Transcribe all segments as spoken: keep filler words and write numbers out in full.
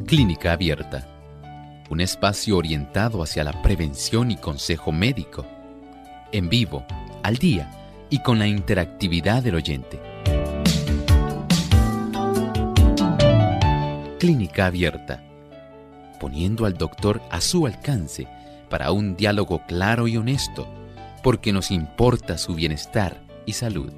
Clínica Abierta, un espacio orientado hacia la prevención y consejo médico, en vivo, al día y con la interactividad del oyente. Clínica Abierta, poniendo al doctor a su alcance para un diálogo claro y honesto, porque nos importa su bienestar y salud.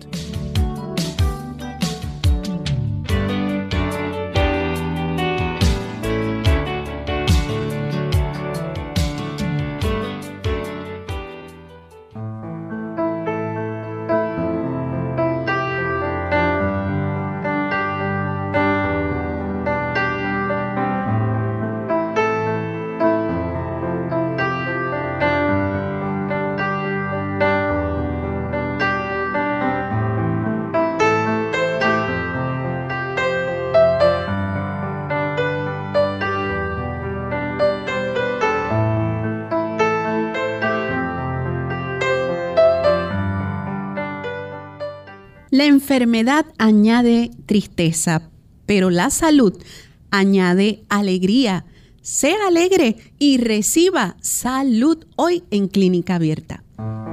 La enfermedad añade tristeza, pero la salud añade alegría. Sea alegre y reciba salud hoy en Clínica Abierta.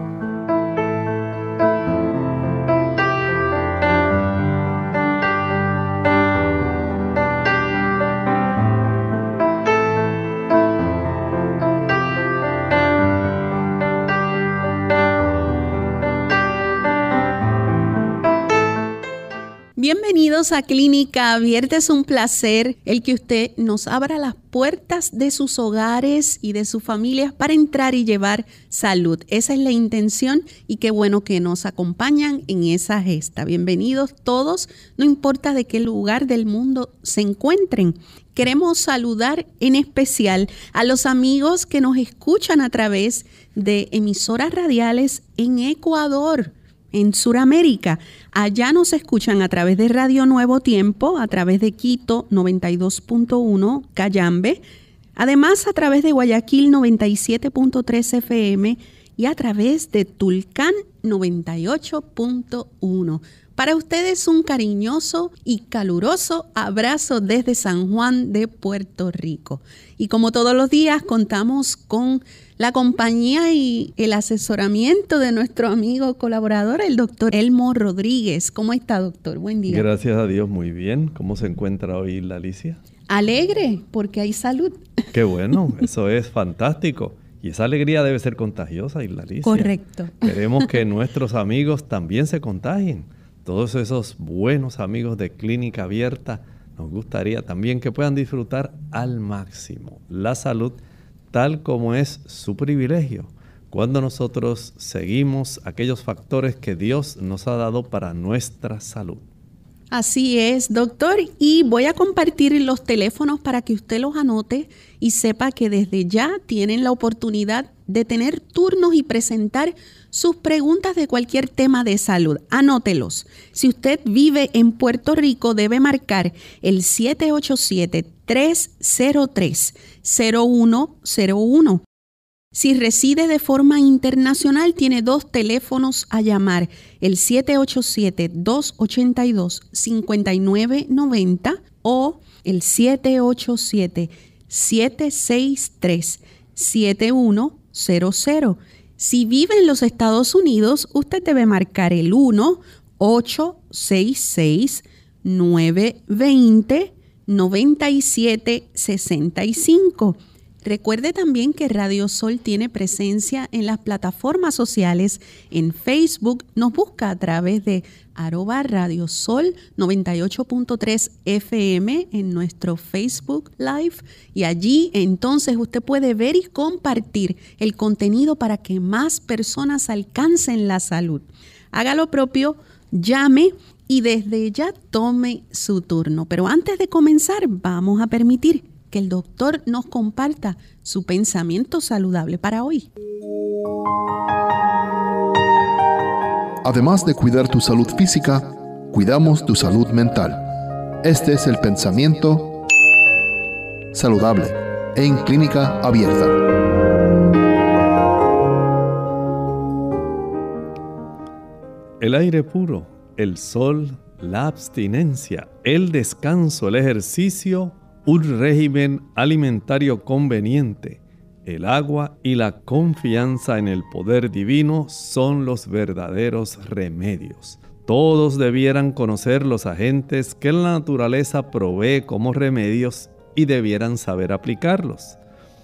Bienvenidos a Clínica Abierta. Es un placer el que usted nos abra las puertas de sus hogares y de sus familias para entrar y llevar salud. Esa es la intención y qué bueno que nos acompañan en esa gesta. Bienvenidos todos, no importa de qué lugar del mundo se encuentren. Queremos saludar en especial a los amigos que nos escuchan a través de emisoras radiales en Ecuador, en Sudamérica. Allá nos escuchan a través de Radio Nuevo Tiempo, a través de Quito noventa y dos punto uno, Cayambe, además a través de Guayaquil noventa y siete punto tres F M y a través de Tulcán noventa y ocho punto uno. Para ustedes un cariñoso y caluroso abrazo desde San Juan de Puerto Rico. Y como todos los días contamos con la compañía y el asesoramiento de nuestro amigo colaborador, el doctor Elmo Rodríguez. ¿Cómo está, doctor? Buen día. Gracias a Dios, muy bien. ¿Cómo se encuentra hoy la Alicia? Alegre, porque hay salud. Qué bueno, eso es fantástico. Y esa alegría debe ser contagiosa, Isla Alicia. Correcto. Queremos que nuestros amigos también se contagien. Todos esos buenos amigos de Clínica Abierta, nos gustaría también que puedan disfrutar al máximo la salud tal como es su privilegio, cuando nosotros seguimos aquellos factores que Dios nos ha dado para nuestra salud. Así es, doctor, y voy a compartir los teléfonos para que usted los anote y sepa que desde ya tienen la oportunidad de tener turnos y presentar sus preguntas de cualquier tema de salud. Anótelos. Si usted vive en Puerto Rico, debe marcar el siete ocho siete, tres cero tres, cero uno cero uno. Si reside de forma internacional, tiene dos teléfonos a llamar, el siete ocho siete, dos ocho dos, cinco nueve nueve cero o el siete ocho siete, siete seis tres, siete uno cero cero. Si vive en los Estados Unidos, usted debe marcar el uno ocho seis seis, nueve dos cero, nueve siete seis cinco. Recuerde también que Radio Sol tiene presencia en las plataformas sociales. En Facebook nos busca a través de arroba Radio Sol noventa y ocho punto tres F M en nuestro Facebook Live. Y allí entonces usted puede ver y compartir el contenido para que más personas alcancen la salud. Haga lo propio, llame y desde ya tome su turno. Pero antes de comenzar, vamos a permitir que el doctor nos comparta su pensamiento saludable para hoy. Además de cuidar tu salud física, cuidamos tu salud mental. Este es el pensamiento saludable en Clínica Abierta. El aire puro, el sol, la abstinencia, el descanso, el ejercicio un régimen alimentario conveniente, el agua y la confianza en el poder divino son los verdaderos remedios. Todos debieran conocer los agentes que la naturaleza provee como remedios y debieran saber aplicarlos.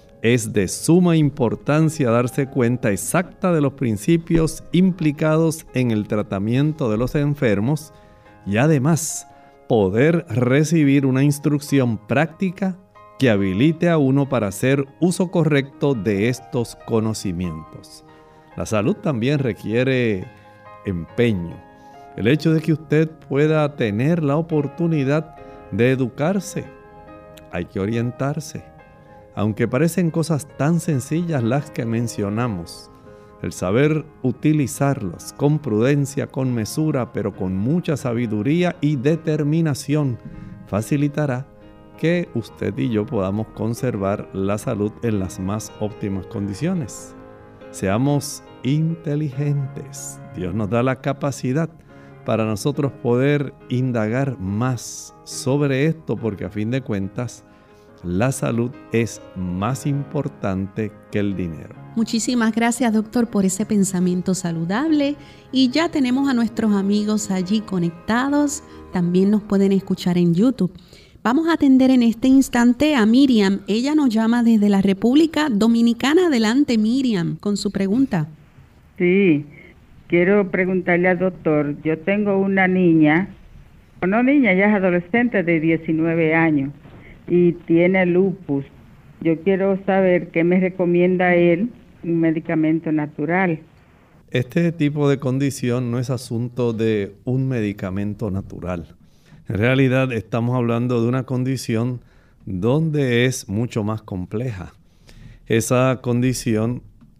Es de suma importancia darse cuenta exacta de los principios implicados en el tratamiento de los enfermos y además poder recibir una instrucción práctica que habilite a uno para hacer uso correcto de estos conocimientos. La salud también requiere empeño. El hecho de que usted pueda tener la oportunidad de educarse, hay que orientarse. Aunque parecen cosas tan sencillas las que mencionamos, el saber utilizarlas con prudencia, con mesura, pero con mucha sabiduría y determinación, facilitará que usted y yo podamos conservar la salud en las más óptimas condiciones. Seamos inteligentes. Dios nos da la capacidad para nosotros poder indagar más sobre esto, porque a fin de cuentas, la salud es más importante que el dinero. Muchísimas gracias, doctor, por ese pensamiento saludable. Y ya tenemos a nuestros amigos allí conectados. También nos pueden escuchar en YouTube. Vamos a atender en este instante a Miriam. Ella nos llama desde la República Dominicana. Adelante, Miriam, con su pregunta. Sí, quiero preguntarle al doctor. Yo tengo una niña, no niña, ya es adolescente de diecinueve años y tiene lupus. Yo quiero saber qué me recomienda él, un medicamento natural. Este tipo de condición no es asunto de un medicamento natural. En realidad estamos hablando de una condición donde es mucho más compleja. Esa condición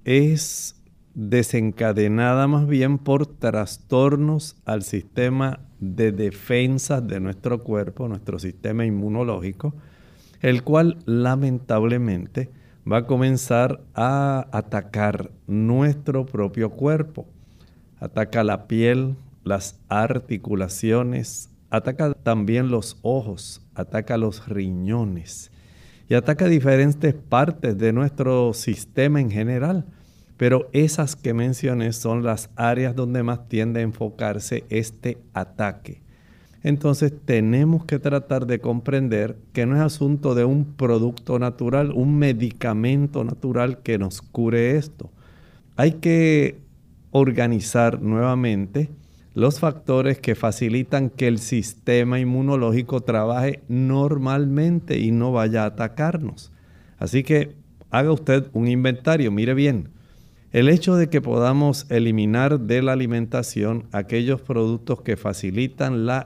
es desencadenada más bien por trastornos al sistema de defensa de nuestro cuerpo, nuestro sistema inmunológico, el cual lamentablemente va a comenzar a atacar nuestro propio cuerpo. Ataca la piel, las articulaciones, ataca también los ojos, ataca los riñones y ataca diferentes partes de nuestro sistema en general. Pero esas que mencioné son las áreas donde más tiende a enfocarse este ataque. Entonces tenemos que tratar de comprender que no es asunto de un producto natural, un medicamento natural que nos cure esto. Hay que organizar nuevamente los factores que facilitan que el sistema inmunológico trabaje normalmente y no vaya a atacarnos. Así que haga usted un inventario, mire bien. El hecho de que podamos eliminar de la alimentación aquellos productos que facilitan la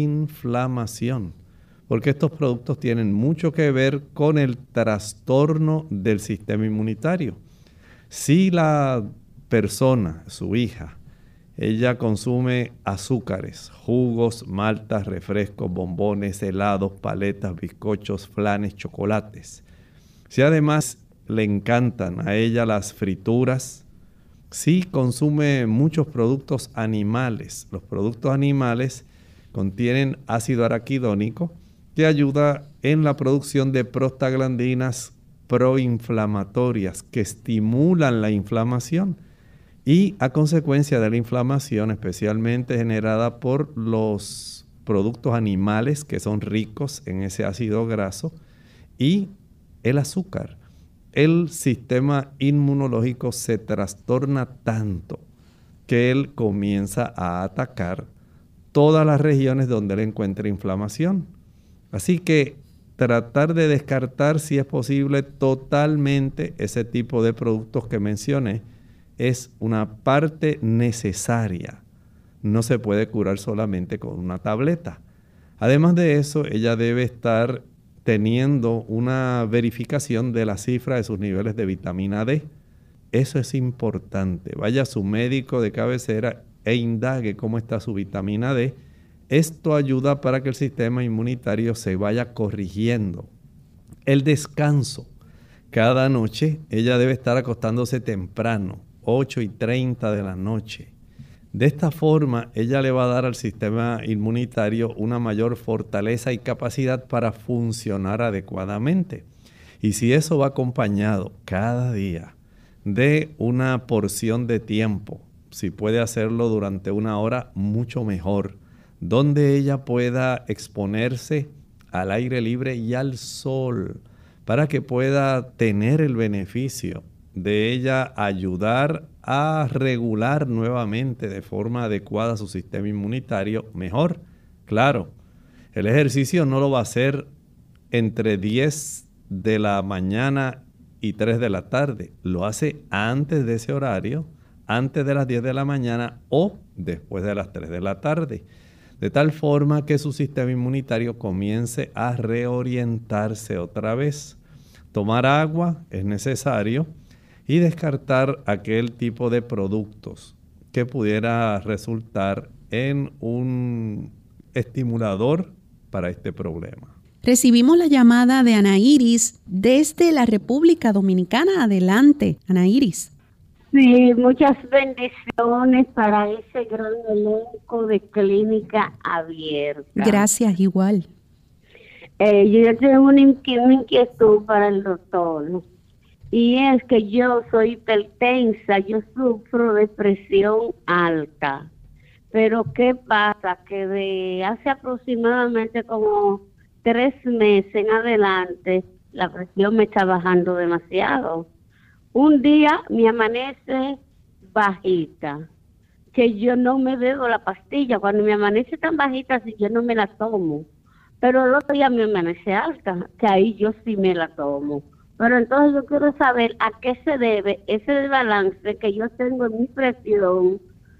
inflamación, porque estos productos tienen mucho que ver con el trastorno del sistema inmunitario. Si la persona, su hija, ella consume azúcares, jugos, maltas, refrescos, bombones, helados, paletas, bizcochos, flanes, chocolates, si además le encantan a ella las frituras, si consume muchos productos animales, los productos animales contienen ácido araquidónico que ayuda en la producción de prostaglandinas proinflamatorias que estimulan la inflamación y a consecuencia de la inflamación especialmente generada por los productos animales que son ricos en ese ácido graso y el azúcar. El sistema inmunológico se trastorna tanto que él comienza a atacar todas las regiones donde él encuentra inflamación. Así que tratar de descartar, si es posible, totalmente ese tipo de productos que mencioné es una parte necesaria. No se puede curar solamente con una tableta. Además de eso, ella debe estar teniendo una verificación de la cifra de sus niveles de vitamina D. Eso es importante. Vaya a su médico de cabecera e indague cómo está su vitamina D. Esto ayuda para que el sistema inmunitario se vaya corrigiendo. El descanso. Cada noche ella debe estar acostándose temprano, ocho y treinta de la noche. De esta forma, ella le va a dar al sistema inmunitario una mayor fortaleza y capacidad para funcionar adecuadamente. Y si eso va acompañado cada día de una porción de tiempo, si puede hacerlo durante una hora, mucho mejor, donde ella pueda exponerse al aire libre y al sol, para que pueda tener el beneficio de ella ayudar a regular nuevamente de forma adecuada su sistema inmunitario mejor. Claro, el ejercicio no lo va a hacer entre diez de la mañana y tres de la tarde. Lo hace antes de ese horario, antes de las diez de la mañana o después de las tres de la tarde. De tal forma que su sistema inmunitario comience a reorientarse otra vez. Tomar agua es necesario y descartar aquel tipo de productos que pudiera resultar en un estimulador para este problema. Recibimos la llamada de Ana Iris desde la República Dominicana. Adelante, Ana Iris. Sí, muchas bendiciones para ese gran elenco de Clínica Abierta. Gracias, igual. Eh, yo tengo una inquietud para el doctor. Y es que yo soy hipertensa, yo sufro de presión alta. Pero ¿qué pasa? Que de hace aproximadamente como tres meses en adelante, la presión me está bajando demasiado. Un día me amanece bajita, que yo no me bebo la pastilla. Cuando me amanece tan bajita, si yo no me la tomo. Pero el otro día me amanece alta, que ahí yo sí me la tomo. Pero entonces yo quiero saber a qué se debe ese desbalance que yo tengo en mi presión,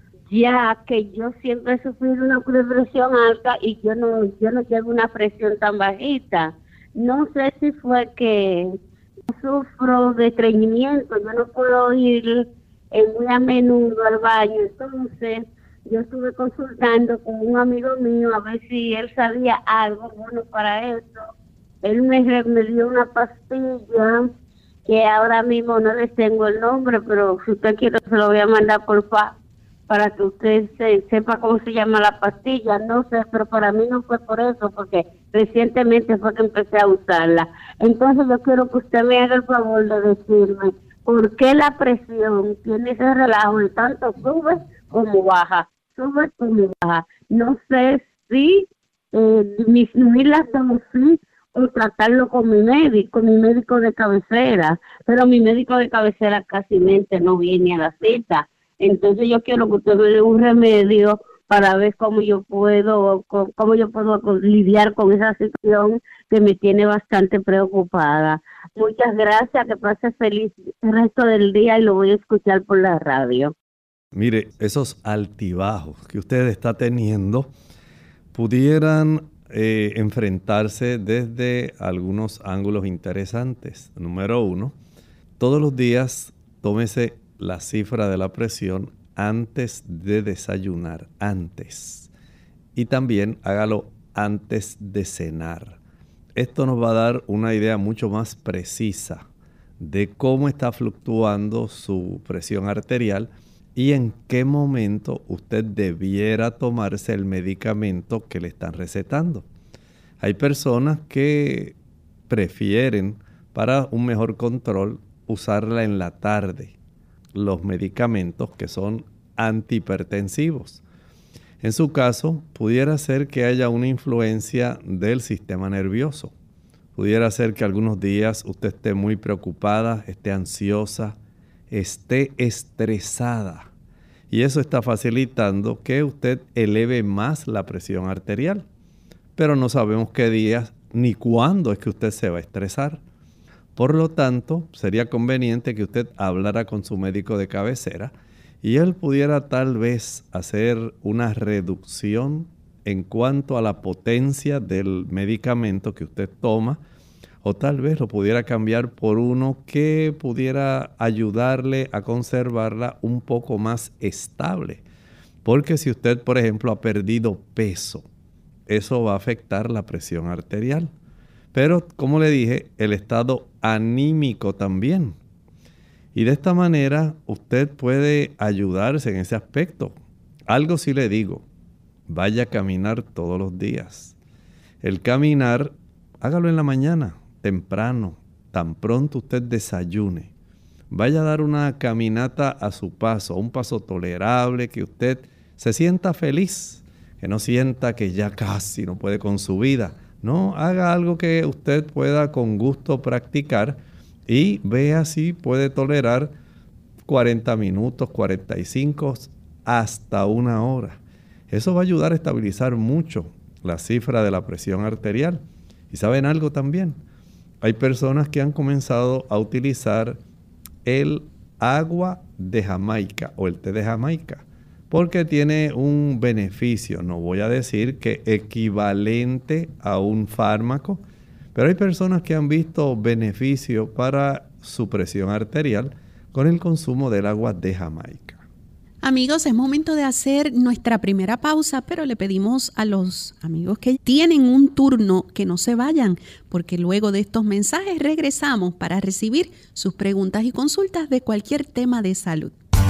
ya que yo siempre he sufrido una presión alta y yo no, yo no tengo una presión tan bajita. No sé si fue que sufro de estreñimiento, yo no puedo ir eh, muy a menudo al baño, entonces yo estuve consultando con un amigo mío a ver si él sabía algo bueno para eso. Él me, me dio una pastilla que ahora mismo no les tengo el nombre, pero si usted quiere se lo voy a mandar por fax para que usted se, sepa cómo se llama la pastilla. No sé, pero para mí no fue por eso, porque recientemente fue que empecé a usarla. Entonces yo quiero que usted me haga el favor de decirme por qué la presión tiene ese relajo de tanto sube como baja, sube como baja. No sé si eh, disminuir la dosis o tratarlo con mi médico, con mi médico de cabecera, pero mi médico de cabecera casi mente no viene a la cita. Entonces yo quiero que usted me dé un remedio para ver cómo yo puedo, cómo yo puedo lidiar con esa situación que me tiene bastante preocupada. Muchas gracias, que pase feliz el resto del día y lo voy a escuchar por la radio. Mire, esos altibajos que usted está teniendo pudieran eh, enfrentarse desde algunos ángulos interesantes. Número uno, todos los días tómese la cifra de la presión antes de desayunar, antes. Y también hágalo antes de cenar. Esto nos va a dar una idea mucho más precisa de cómo está fluctuando su presión arterial y en qué momento usted debiera tomarse el medicamento que le están recetando. Hay personas que prefieren, para un mejor control, usarla en la tarde, los medicamentos que son antihipertensivos. En su caso, pudiera ser que haya una influencia del sistema nervioso. Pudiera ser que algunos días usted esté muy preocupada, esté ansiosa, esté estresada. Y eso está facilitando que usted eleve más la presión arterial. Pero no sabemos qué días ni cuándo es que usted se va a estresar. Por lo tanto, sería conveniente que usted hablara con su médico de cabecera y él pudiera tal vez hacer una reducción en cuanto a la potencia del medicamento que usted toma, o tal vez lo pudiera cambiar por uno que pudiera ayudarle a conservarla un poco más estable. Porque si usted, por ejemplo, ha perdido peso, eso va a afectar la presión arterial. Pero, como le dije, el estado anímico también. Y de esta manera usted puede ayudarse en ese aspecto. Algo sí le digo, vaya a caminar todos los días. El caminar, hágalo en la mañana, temprano, tan pronto usted desayune. Vaya a dar una caminata a su paso, un paso tolerable, que usted se sienta feliz, que no sienta que ya casi no puede con su vida. No, haga algo que usted pueda con gusto practicar y vea si puede tolerar cuarenta minutos, cuarenta y cinco, hasta una hora. Eso va a ayudar a estabilizar mucho la cifra de la presión arterial. ¿Y saben algo también? Hay personas que han comenzado a utilizar el agua de Jamaica o el té de Jamaica, porque tiene un beneficio, no voy a decir que equivalente a un fármaco, pero hay personas que han visto beneficio para su presión arterial con el consumo del agua de Jamaica. Amigos, es momento de hacer nuestra primera pausa, pero le pedimos a los amigos que tienen un turno que no se vayan, porque luego de estos mensajes regresamos para recibir sus preguntas y consultas de cualquier tema de salud.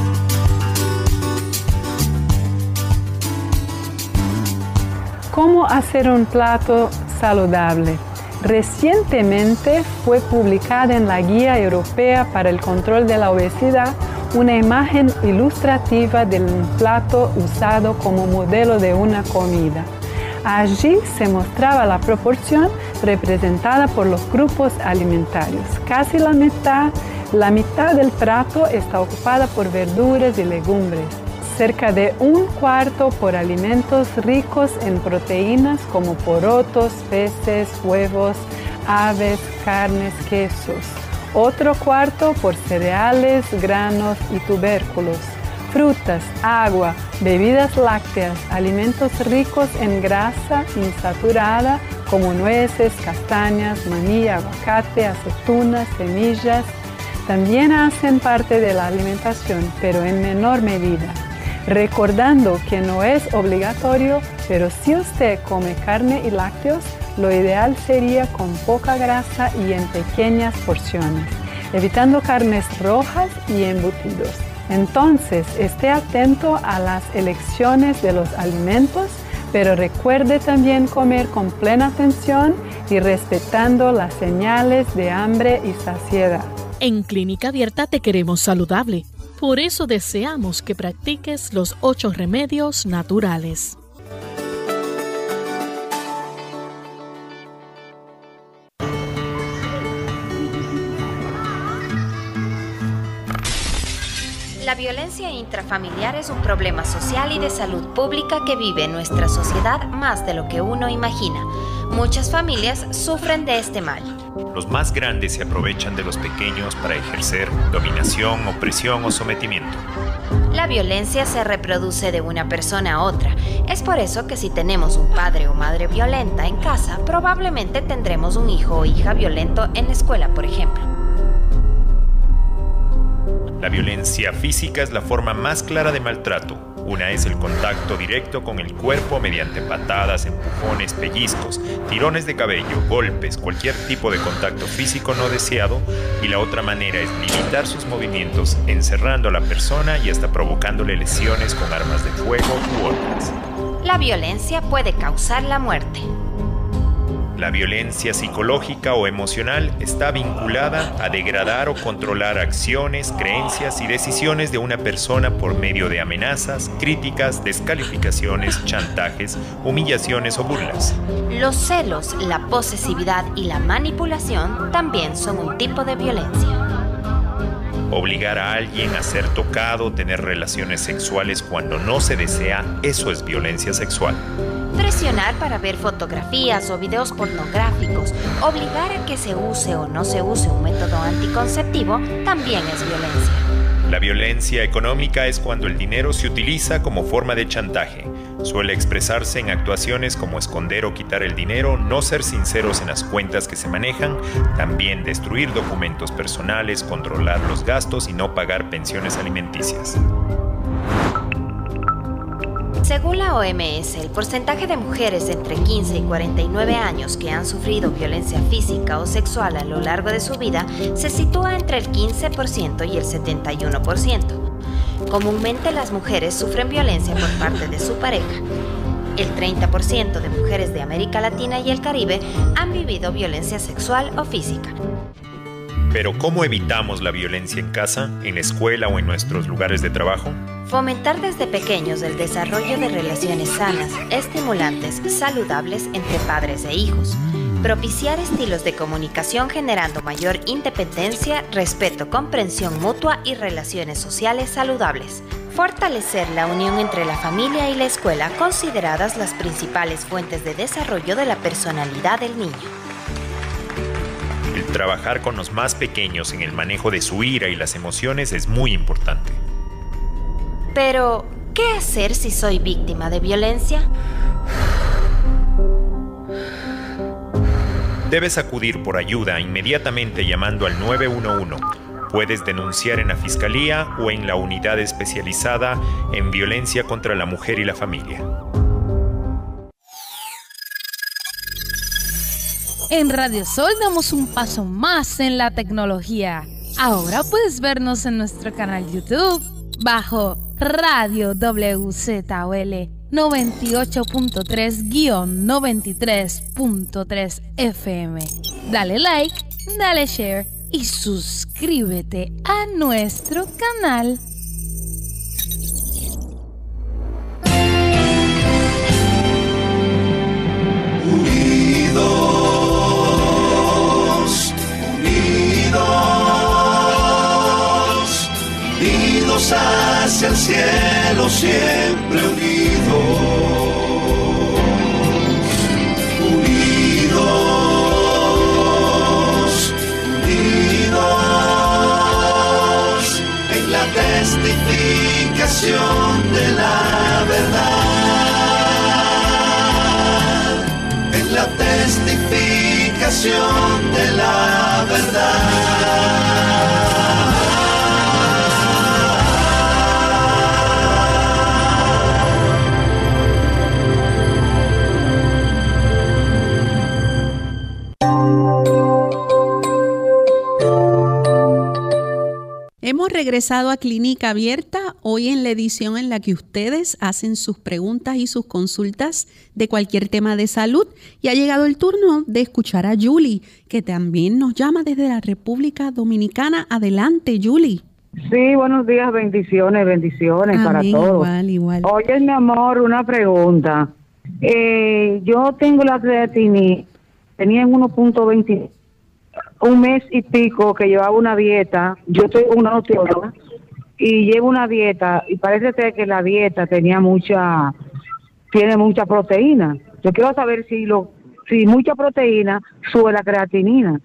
¿Cómo hacer un plato saludable? Recientemente fue publicada en la Guía Europea para el Control de la Obesidad una imagen ilustrativa de un plato usado como modelo de una comida. Allí se mostraba la proporción representada por los grupos alimentarios. Casi la mitad, la mitad del plato está ocupada por verduras y legumbres. Cerca de un cuarto por alimentos ricos en proteínas como porotos, peces, huevos, aves, carnes, quesos. Otro cuarto por cereales, granos y tubérculos, frutas, agua, bebidas lácteas, alimentos ricos en grasa insaturada como nueces, castañas, maní, aguacate, aceitunas, semillas. También hacen parte de la alimentación, pero en menor medida. Recordando que no es obligatorio, pero si usted come carne y lácteos, lo ideal sería con poca grasa y en pequeñas porciones, evitando carnes rojas y embutidos. Entonces, esté atento a las elecciones de los alimentos, pero recuerde también comer con plena atención y respetando las señales de hambre y saciedad. En Clínica Abierta te queremos saludable. Por eso deseamos que practiques los ocho remedios naturales. La violencia intrafamiliar es un problema social y de salud pública que vive en nuestra sociedad más de lo que uno imagina. Muchas familias sufren de este mal. Los más grandes se aprovechan de los pequeños para ejercer dominación, opresión o sometimiento. La violencia se reproduce de una persona a otra. Es por eso que si tenemos un padre o madre violenta en casa, probablemente tendremos un hijo o hija violento en la escuela, por ejemplo. La violencia física es la forma más clara de maltrato. Una es el contacto directo con el cuerpo mediante patadas, empujones, pellizcos, tirones de cabello, golpes, cualquier tipo de contacto físico no deseado, y la otra manera es limitar sus movimientos, encerrando a la persona y hasta provocándole lesiones con armas de fuego u otras. La violencia puede causar la muerte. La violencia psicológica o emocional está vinculada a degradar o controlar acciones, creencias y decisiones de una persona por medio de amenazas, críticas, descalificaciones, chantajes, humillaciones o burlas. Los celos, la posesividad y la manipulación también son un tipo de violencia. Obligar a alguien a ser tocado, tener relaciones sexuales cuando no se desea, eso es violencia sexual. Presionar para ver fotografías o videos pornográficos, obligar a que se use o no se use un método anticonceptivo, también es violencia. La violencia económica es cuando el dinero se utiliza como forma de chantaje. Suele expresarse en actuaciones como esconder o quitar el dinero, no ser sinceros en las cuentas que se manejan, también destruir documentos personales, controlar los gastos y no pagar pensiones alimenticias. Según la O M S, el porcentaje de mujeres entre quince y cuarenta y nueve años que han sufrido violencia física o sexual a lo largo de su vida se sitúa entre el quince por ciento y el setenta y uno por ciento. Comúnmente las mujeres sufren violencia por parte de su pareja. El treinta por ciento de mujeres de América Latina y el Caribe han vivido violencia sexual o física. Pero ¿cómo evitamos la violencia en casa, en la escuela o en nuestros lugares de trabajo? Fomentar desde pequeños el desarrollo de relaciones sanas, estimulantes, saludables entre padres e hijos. Propiciar estilos de comunicación generando mayor independencia, respeto, comprensión mutua y relaciones sociales saludables. Fortalecer la unión entre la familia y la escuela, consideradas las principales fuentes de desarrollo de la personalidad del niño. El trabajar con los más pequeños en el manejo de su ira y las emociones es muy importante. Pero, ¿qué hacer si soy víctima de violencia? Debes acudir por ayuda inmediatamente llamando al nueve uno uno. Puedes denunciar en la Fiscalía o en la Unidad Especializada en Violencia contra la Mujer y la Familia. En Radio Sol damos un paso más en la tecnología. Ahora puedes vernos en nuestro canal YouTube bajo Radio W Z O L noventa y ocho punto tres guión noventa y tres punto tres F M. Dale like, dale share y suscríbete a nuestro canal. Unidos, unidos, unidos hacia el cielo, siempre unidos, unidos, unidos, en la testificación de la verdad, en la testificación de la verdad. Hemos regresado a Clínica Abierta, hoy en la edición en la que ustedes hacen sus preguntas y sus consultas de cualquier tema de salud. Y ha llegado el turno de escuchar a Julie, que también nos llama desde la República Dominicana. Adelante, Julie. Sí, buenos días, bendiciones, bendiciones. Amén, para todos. Igual, igual. Oye, mi amor, una pregunta. Eh, yo tengo la creatinina, tenía en uno punto veinte. Un mes y pico que llevaba una dieta, yo soy una nutrióloga y llevo una dieta y parece ser que la dieta tenía mucha, tiene mucha proteína. Yo quiero saber si lo, si mucha proteína sube la creatinina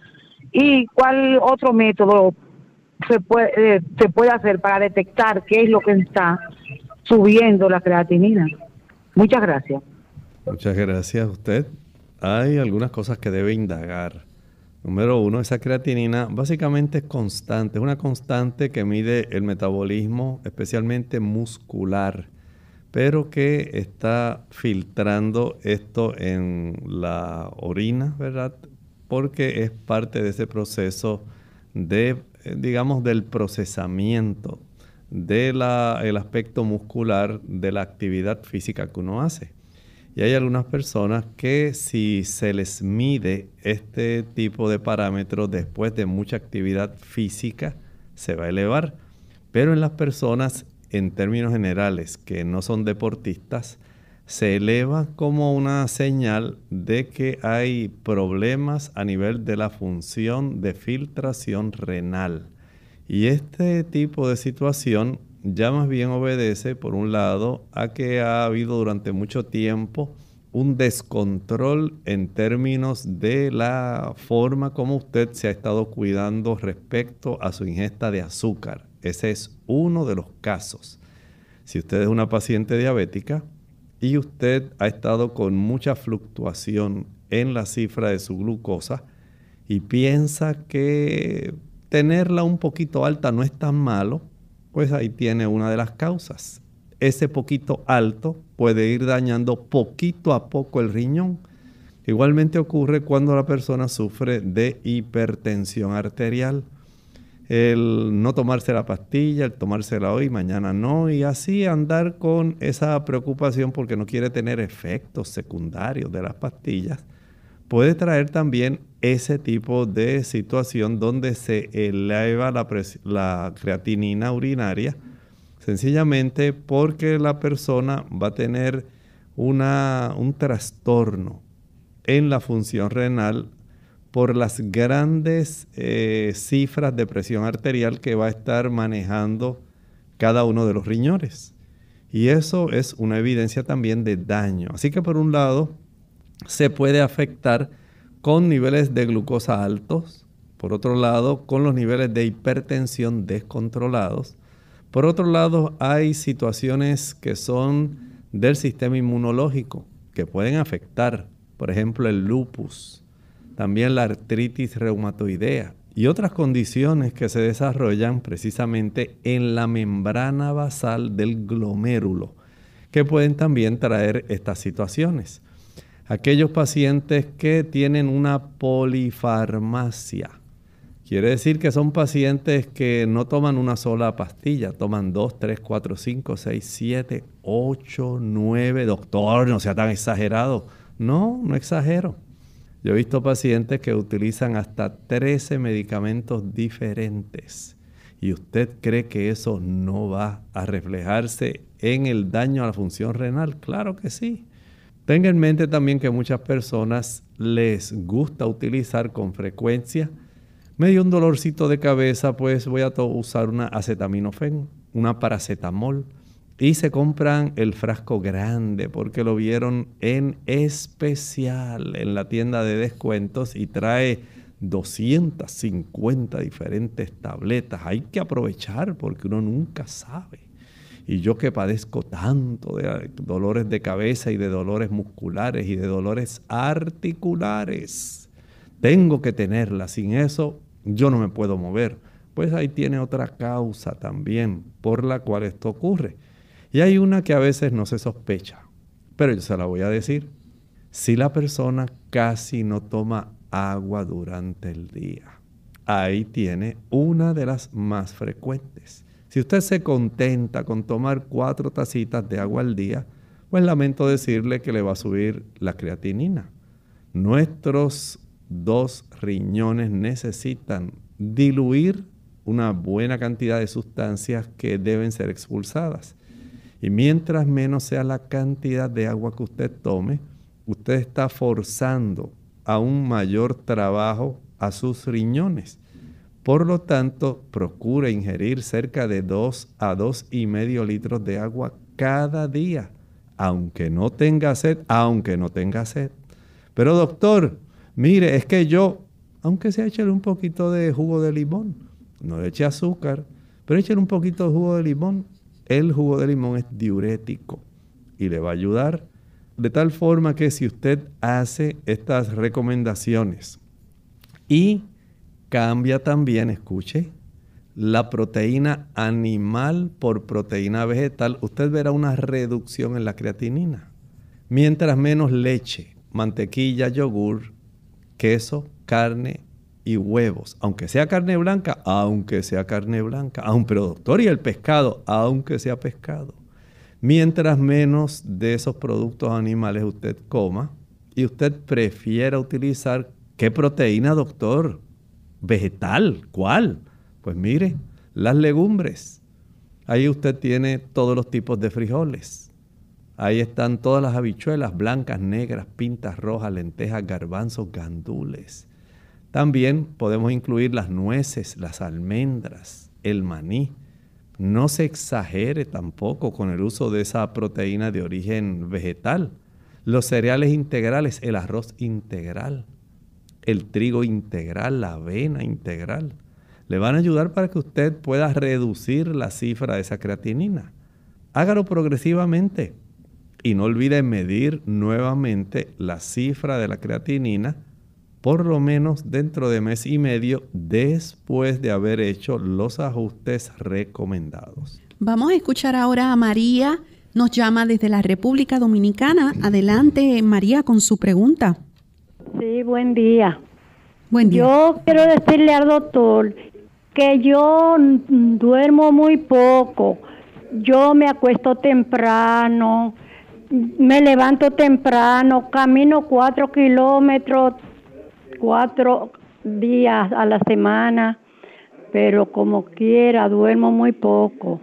y cuál otro método se puede, eh, se puede hacer para detectar qué es lo que está subiendo la creatinina. Muchas gracias. Muchas gracias a usted. Hay algunas cosas que debe indagar. Número uno, esa creatinina básicamente es constante, es una constante que mide el metabolismo, especialmente muscular, pero que está filtrando esto en la orina, ¿verdad? Porque es parte de ese proceso de, digamos, del procesamiento del aspecto muscular de la actividad física que uno hace. Y hay algunas personas que si se les mide este tipo de parámetros después de mucha actividad física, se va a elevar. Pero en las personas, en términos generales, que no son deportistas, se eleva como una señal de que hay problemas a nivel de la función de filtración renal. Y este tipo de situación ya más bien obedece, por un lado, a que ha habido durante mucho tiempo un descontrol en términos de la forma como usted se ha estado cuidando respecto a su ingesta de azúcar. Ese es uno de los casos. Si usted es una paciente diabética y usted ha estado con mucha fluctuación en la cifra de su glucosa y piensa que tenerla un poquito alta no es tan malo, pues ahí tiene una de las causas. Ese poquito alto puede ir dañando poquito a poco el riñón. Igualmente ocurre cuando la persona sufre de hipertensión arterial. el no tomarse la pastilla, el tomársela hoy, mañana no, y así andar con esa preocupación porque no quiere tener efectos secundarios de las pastillas, puede traer también ese tipo de situación donde se eleva la, la creatinina urinaria, sencillamente porque la persona va a tener una, un trastorno en la función renal por las grandes eh, cifras de presión arterial que va a estar manejando cada uno de los riñones. Y eso es una evidencia también de daño. Así que por un lado se puede afectar con niveles de glucosa altos, por otro lado con los niveles de hipertensión descontrolados. Por otro lado hay situaciones que son del sistema inmunológico que pueden afectar, por ejemplo el lupus, también la artritis reumatoidea y otras condiciones que se desarrollan precisamente en la membrana basal del glomérulo, que pueden también traer estas situaciones. Aquellos pacientes que tienen una polifarmacia, quiere decir que son pacientes que no toman una sola pastilla, toman dos, tres, cuatro, cinco, seis, siete, ocho, nueve. Doctor, no sea tan exagerado. No, no exagero. Yo he visto pacientes que utilizan hasta trece medicamentos diferentes. ¿Y usted cree que eso no va a reflejarse en el daño a la función renal? Claro que sí. Tenga en mente también que a muchas personas les gusta utilizar con frecuencia. Me dio un dolorcito de cabeza, pues voy a usar una acetaminofén, una paracetamol. Y se compran el frasco grande porque lo vieron en especial en la tienda de descuentos y trae doscientas cincuenta diferentes tabletas. Hay que aprovechar porque uno nunca sabe. Y yo que padezco tanto de dolores de cabeza y de dolores musculares y de dolores articulares, tengo que tenerla. Sin eso yo no me puedo mover. Pues ahí tiene otra causa también por la cual esto ocurre. Y hay una que a veces no se sospecha, pero yo se la voy a decir. Si la persona casi no toma agua durante el día, ahí tiene una de las más frecuentes. Si usted se contenta con tomar cuatro tacitas de agua al día, pues lamento decirle que le va a subir la creatinina. Nuestros dos riñones necesitan diluir una buena cantidad de sustancias que deben ser expulsadas. Y mientras menos sea la cantidad de agua que usted tome, usted está forzando a un mayor trabajo a sus riñones. Por lo tanto, procure ingerir cerca de dos a dos y medio litros de agua cada día, aunque no tenga sed, aunque no tenga sed. Pero doctor, mire, es que yo, aunque sea échale un poquito de jugo de limón, no le eche azúcar, pero échale un poquito de jugo de limón. El jugo de limón es diurético y le va a ayudar de tal forma que si usted hace estas recomendaciones y cambia también, escuche, la proteína animal por proteína vegetal, usted verá una reducción en la creatinina. Mientras menos leche, mantequilla, yogur, queso, carne y huevos, aunque sea carne blanca, aunque sea carne blanca, aun, pero doctor, y el pescado, aunque sea pescado. Mientras menos de esos productos animales usted coma y usted prefiera utilizar, ¿qué proteína, doctor? ¿Vegetal? ¿Cuál? Pues mire, las legumbres. Ahí usted tiene todos los tipos de frijoles. Ahí están todas las habichuelas blancas, negras, pintas rojas, lentejas, garbanzos, gandules. También podemos incluir las nueces, las almendras, el maní. No se exagere tampoco con el uso de esa proteína de origen vegetal. Los cereales integrales, el arroz integral, el trigo integral, la avena integral, le van a ayudar para que usted pueda reducir la cifra de esa creatinina. Hágalo progresivamente y no olvide medir nuevamente la cifra de la creatinina por lo menos dentro de mes y medio después de haber hecho los ajustes recomendados. Vamos a escuchar ahora a María. Nos llama desde la República Dominicana. Adelante, María, con su pregunta. Sí, buen día. Buen día. Yo quiero decirle al doctor Que yo duermo muy poco. Yo me acuesto temprano, me levanto temprano, camino cuatro kilómetros, cuatro días a la semana, pero como quiera, duermo muy poco.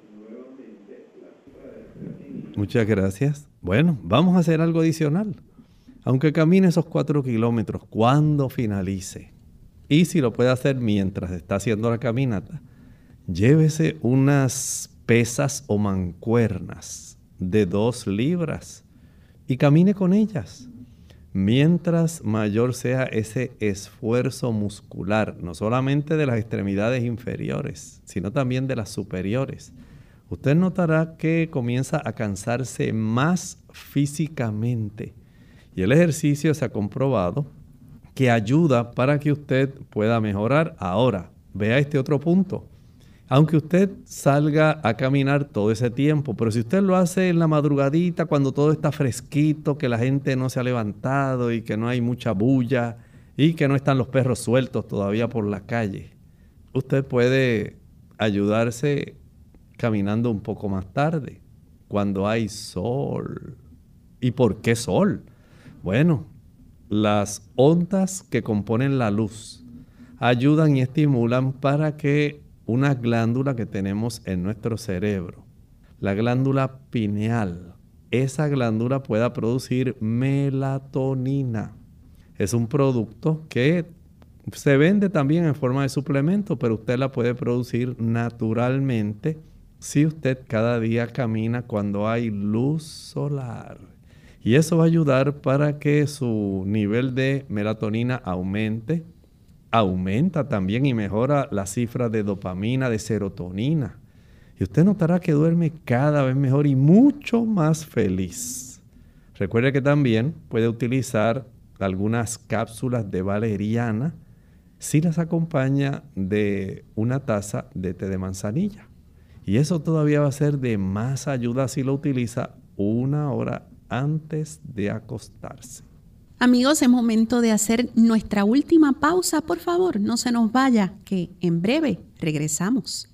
Muchas gracias. Bueno, vamos a hacer algo adicional. Aunque camine esos cuatro kilómetros, cuando finalice, y si lo puede hacer mientras está haciendo la caminata, llévese unas pesas o mancuernas de dos libras y camine con ellas. Mientras mayor sea ese esfuerzo muscular, no solamente de las extremidades inferiores, sino también de las superiores, usted notará que comienza a cansarse más físicamente. Y el ejercicio se ha comprobado que ayuda para que usted pueda mejorar. Ahora, vea este otro punto. Aunque usted salga a caminar todo ese tiempo, pero si usted lo hace en la madrugadita, cuando todo está fresquito, que la gente no se ha levantado y que no hay mucha bulla y que no están los perros sueltos todavía por la calle, usted puede ayudarse caminando un poco más tarde, cuando hay sol. ¿Y por qué sol? Bueno, las ondas que componen la luz ayudan y estimulan para que una glándula que tenemos en nuestro cerebro, la glándula pineal, esa glándula pueda producir melatonina. Es un producto que se vende también en forma de suplemento, pero usted la puede producir naturalmente si usted cada día camina cuando hay luz solar. Y eso va a ayudar para que su nivel de melatonina aumente. Aumenta también y mejora la cifra de dopamina, de serotonina. Y usted notará que duerme cada vez mejor y mucho más feliz. Recuerde que también puede utilizar algunas cápsulas de valeriana si las acompaña de una taza de té de manzanilla. Y eso todavía va a ser de más ayuda si lo utiliza una hora antes de acostarse. Amigos, es momento de hacer nuestra última pausa. Por favor, no se nos vaya, que en breve regresamos.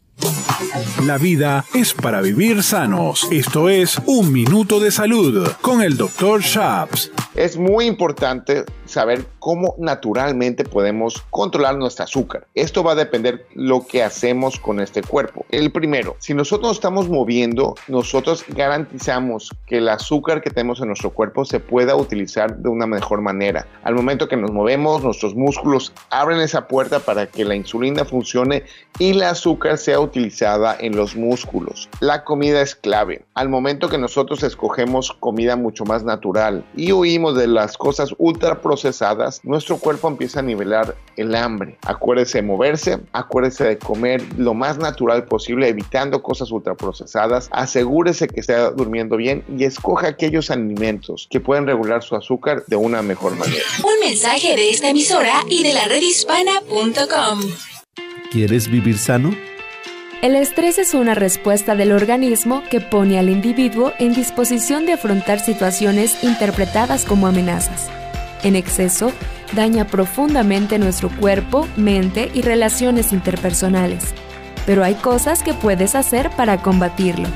La vida es para vivir sanos. Esto es Un Minuto de Salud con el doctor Schaps. Es muy importante saber cómo naturalmente podemos controlar nuestro azúcar. Esto va a depender lo que hacemos con este cuerpo. El primero, si nosotros nos estamos moviendo, nosotros garantizamos que el azúcar que tenemos en nuestro cuerpo se pueda utilizar de una mejor manera. Al momento que nos movemos, nuestros músculos abren esa puerta para que la insulina funcione y el azúcar sea utilizada en los músculos. La comida es clave. Al momento que nosotros escogemos comida mucho más natural y huimos de las cosas ultra procesadas, nuestro cuerpo empieza a nivelar el hambre. Acuérdese de moverse, acuérdese de comer lo más natural posible, evitando cosas ultra procesadas. Asegúrese que esté durmiendo bien y escoja aquellos alimentos que pueden regular su azúcar de una mejor manera. Un mensaje de esta emisora y de la red hispana punto com. ¿Quieres vivir sano? El estrés es una respuesta del organismo que pone al individuo en disposición de afrontar situaciones interpretadas como amenazas. En exceso, daña profundamente nuestro cuerpo, mente y relaciones interpersonales. Pero hay cosas que puedes hacer para combatirlo.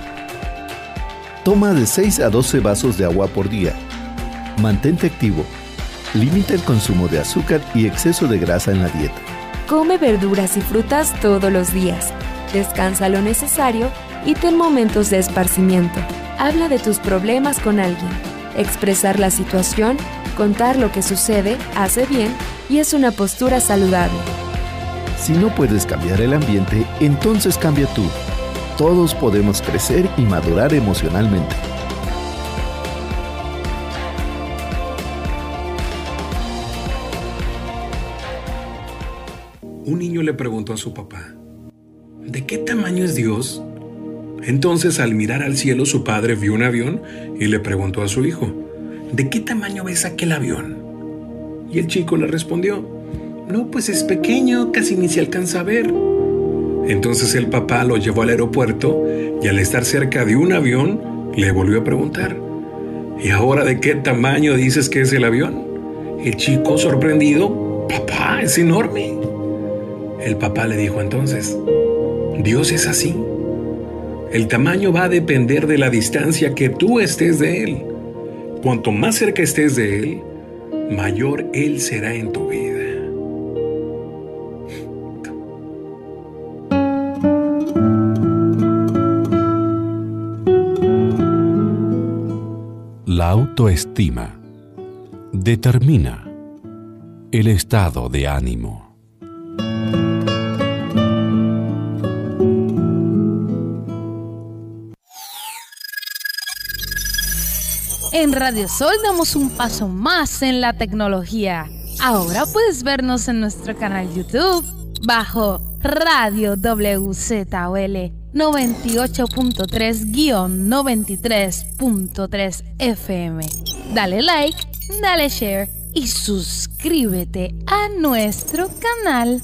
Toma de seis a doce vasos de agua por día. Mantente activo. Limita el consumo de azúcar y exceso de grasa en la dieta. Come verduras y frutas todos los días. Descansa lo necesario y ten momentos de esparcimiento. Habla de tus problemas con alguien. Expresar la situación, contar lo que sucede, hace bien y es una postura saludable. Si no puedes cambiar el ambiente, entonces cambia tú. Todos podemos crecer y madurar emocionalmente. Un niño le preguntó a su papá: ¿de qué tamaño es Dios? Entonces, al mirar al cielo, su padre vio un avión y le preguntó a su hijo: ¿de qué tamaño ves aquel avión? Y el chico le respondió: no, pues es pequeño, casi ni se alcanza a ver. Entonces el papá lo llevó al aeropuerto y al estar cerca de un avión, le volvió a preguntar: ¿y ahora de qué tamaño dices que es el avión? El chico, sorprendido: papá, es enorme. El papá le dijo entonces, Dios es así. El tamaño va a depender de la distancia que tú estés de Él. Cuanto más cerca estés de Él, mayor Él será en tu vida. La autoestima determina el estado de ánimo. En Radio Sol damos un paso más en la tecnología. Ahora puedes vernos en nuestro canal YouTube bajo Radio W Z O L noventa y ocho punto tres guión noventa y tres punto tres F M. Dale like, dale share y suscríbete a nuestro canal.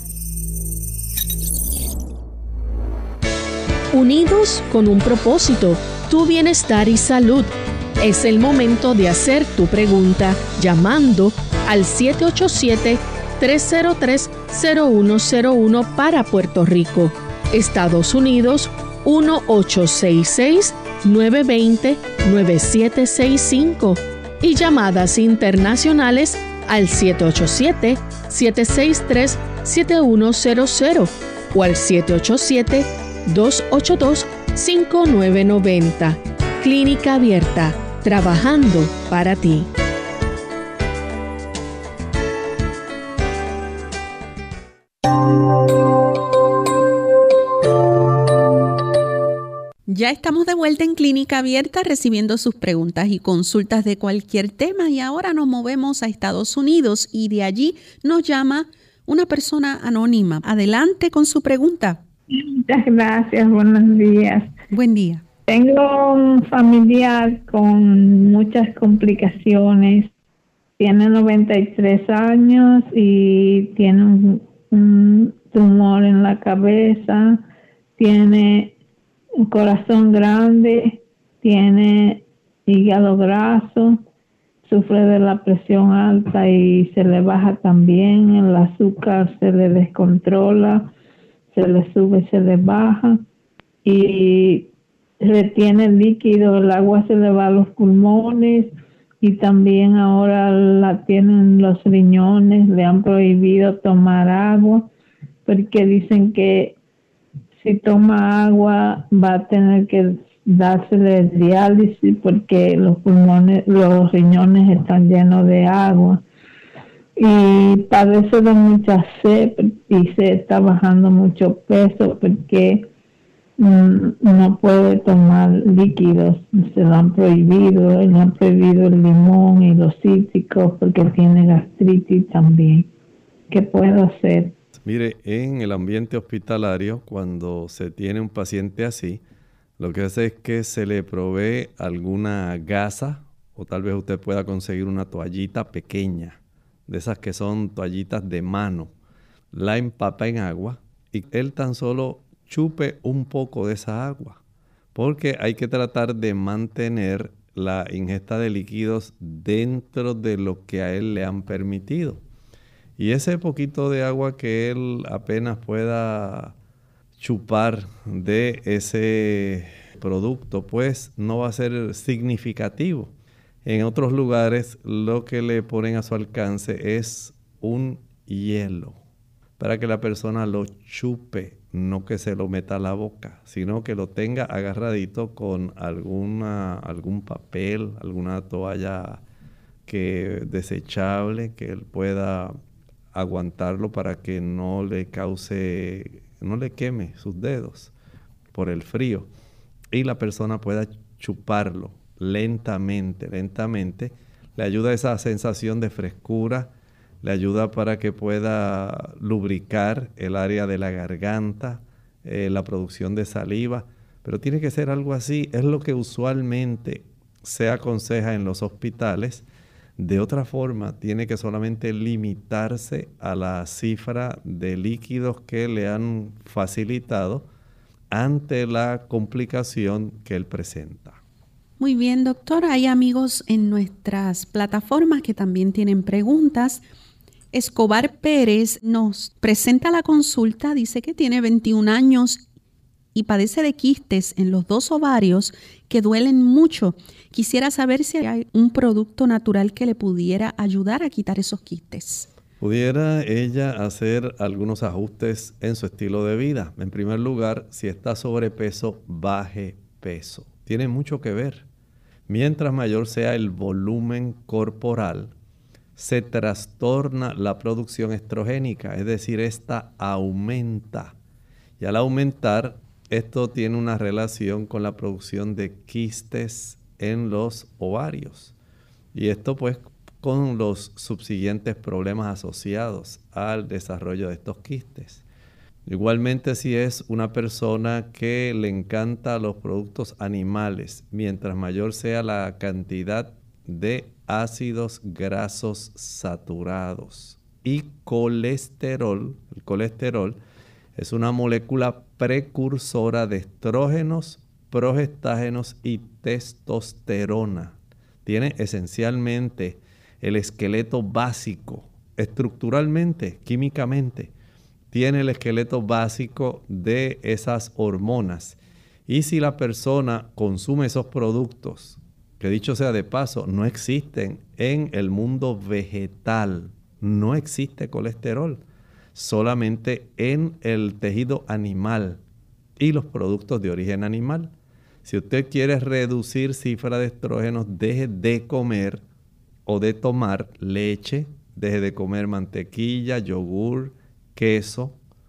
Unidos con un propósito, tu bienestar y salud. Es el momento de hacer tu pregunta llamando al siete ocho siete, tres cero tres, cero uno cero uno para Puerto Rico. Estados Unidos, uno ocho seis seis, nueve dos cero, nueve siete seis cinco. Y llamadas internacionales al siete ocho siete, siete seis tres, siete uno cero cero o al siete ocho siete, dos ocho dos, cinco nueve nueve cero. Clínica Abierta, trabajando para ti. Ya estamos de vuelta en Clínica Abierta recibiendo sus preguntas y consultas de cualquier tema y ahora nos movemos a Estados Unidos y de allí nos llama una persona anónima. Adelante con su pregunta. Muchas gracias, buenos días. Buen día. Tengo un familiar con muchas complicaciones. Tiene noventa y tres años y tiene un, un tumor en la cabeza, tiene un corazón grande, tiene hígado graso, sufre de la presión alta y se le baja también, el azúcar se le descontrola, se le sube, se le baja y retiene líquido, el agua se le va a los pulmones y también ahora la tienen los riñones, le han prohibido tomar agua porque dicen que si toma agua va a tener que dársele diálisis porque los pulmones, los riñones están llenos de agua y padece de mucha sed y se está bajando mucho peso porque mm, no puede tomar líquidos, se lo han prohibido, le han prohibido el limón y los cítricos porque tiene gastritis también. ¿Qué puedo hacer? Mire, en el ambiente hospitalario, cuando se tiene un paciente así, lo que hace es que se le provee alguna gasa o tal vez usted pueda conseguir una toallita pequeña, de esas que son toallitas de mano, la empapa en agua y él tan solo chupe un poco de esa agua, porque hay que tratar de mantener la ingesta de líquidos dentro de lo que a él le han permitido. Y ese poquito de agua que él apenas pueda chupar de ese producto, pues no va a ser significativo. En otros lugares lo que le ponen a su alcance es un hielo para que la persona lo chupe, no que se lo meta a la boca, sino que lo tenga agarradito con alguna, algún papel, alguna toalla que desechable que él pueda aguantarlo para que no le cause, no le queme sus dedos por el frío y la persona pueda chuparlo lentamente, lentamente. Le ayuda esa sensación de frescura, le ayuda para que pueda lubricar el área de la garganta, eh, la producción de saliva, pero tiene que ser algo así, es lo que usualmente se aconseja en los hospitales. De otra forma, tiene que solamente limitarse a la cifra de líquidos que le han facilitado ante la complicación que él presenta. Muy bien, doctor. Hay amigos en nuestras plataformas que también tienen preguntas. Escobar Pérez nos presenta la consulta, dice que tiene veintiún años y padece de quistes en los dos ovarios que duelen mucho. Quisiera saber si hay un producto natural que le pudiera ayudar a quitar esos quistes. ¿Pudiera ella hacer algunos ajustes en su estilo de vida? En primer lugar, si está sobrepeso, baje peso. Tiene mucho que ver. Mientras mayor sea el volumen corporal, se trastorna la producción estrogénica, es decir, esta aumenta. Y al aumentar, esto tiene una relación con la producción de quistes en los ovarios. Y esto pues con los subsiguientes problemas asociados al desarrollo de estos quistes. Igualmente, si es una persona que le encanta los productos animales, mientras mayor sea la cantidad de ácidos grasos saturados y colesterol, el colesterol es una molécula precursora de estrógenos, progestágenos y testosterona. Tiene esencialmente el esqueleto básico, estructuralmente, químicamente, tiene el esqueleto básico de esas hormonas. Y si la persona consume esos productos, que dicho sea de paso, no existen en el mundo vegetal, no existe colesterol, solamente en el tejido animal y los productos de origen animal. Si usted quiere reducir cifra de estrógenos, deje de comer o de tomar leche, deje de comer mantequilla, yogur, queso,